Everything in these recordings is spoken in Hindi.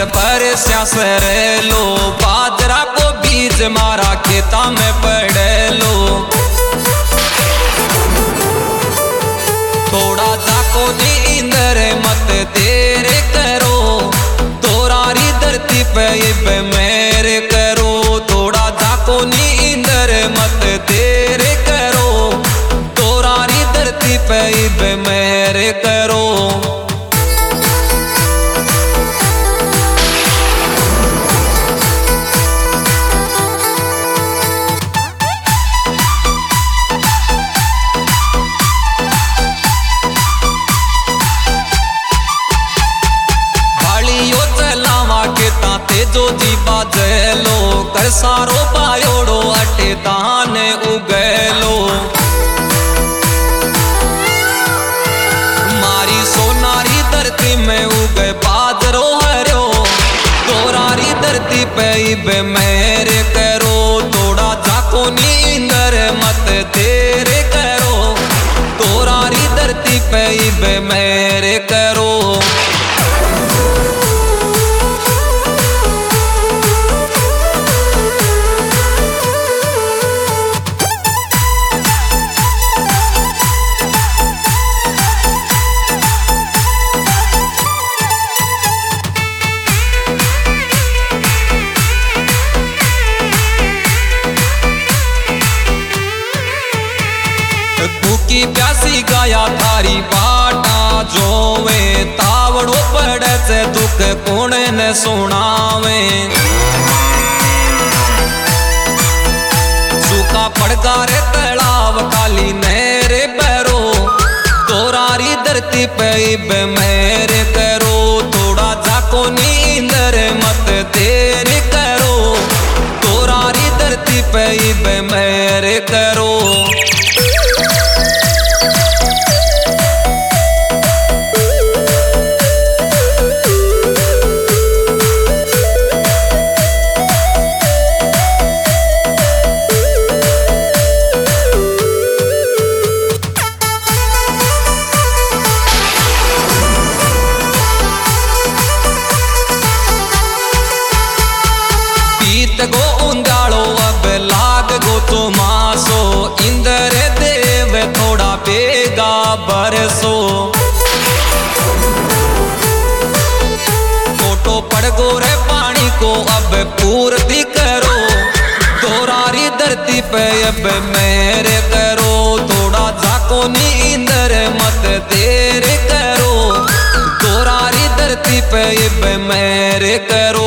पर स्यासर लो, बाजरा को बीज मारा खेता में पड़ लो। थोड़ा जाको नींदर मत देर करो, तोरारी धरती पे इब मेरे करो। थोड़ा जाको नींदर मत देर करो, तोरारी धरती पे इब मेरे करो। जो जी बाजलो कर सारो पायोड़ो अटे दाने उगलो। मारी सोनारी धरती में उगे बाजरो हरो, तोरारी धरती पे इब मेरे करो। थोड़ा जाको नींदर मत देर करो, तोरारी धरती पे इब मेरे करो। भूखी प्यासी गाया थारी बाटा जोवे, तावड़ो पड़े से दुख कौन न सुनावे। सूखा पड़गा रे तालाब काली नेरे बरो, तोरारी धरती पे इब मेरे करो। थोड़ा जाको नींदर मत देर करो, तोरारी धरती पे इब मेरे करो। गो उंगाड़ो अब लाग गो तो मासो, इंदर देव थोड़ा बेगा बरसो। फोटो पड़ गो रे पानी को अब पूर्ति करो, तोरारी धरती पे अब मेरे करो। थोड़ा जाको नींदर मत देर करो, तोरारी धरती पे अब मेरे करो।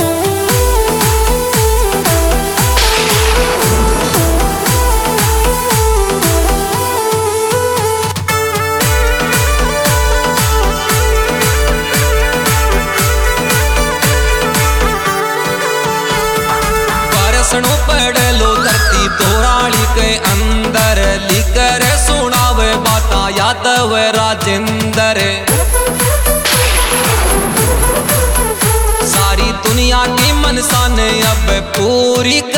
परसणो पड़लो धरती तोराली के अंदर, लिकर सुनावे बाता यादव राजेंद्र। सारी दुनिया की मनसा ने अब पूरी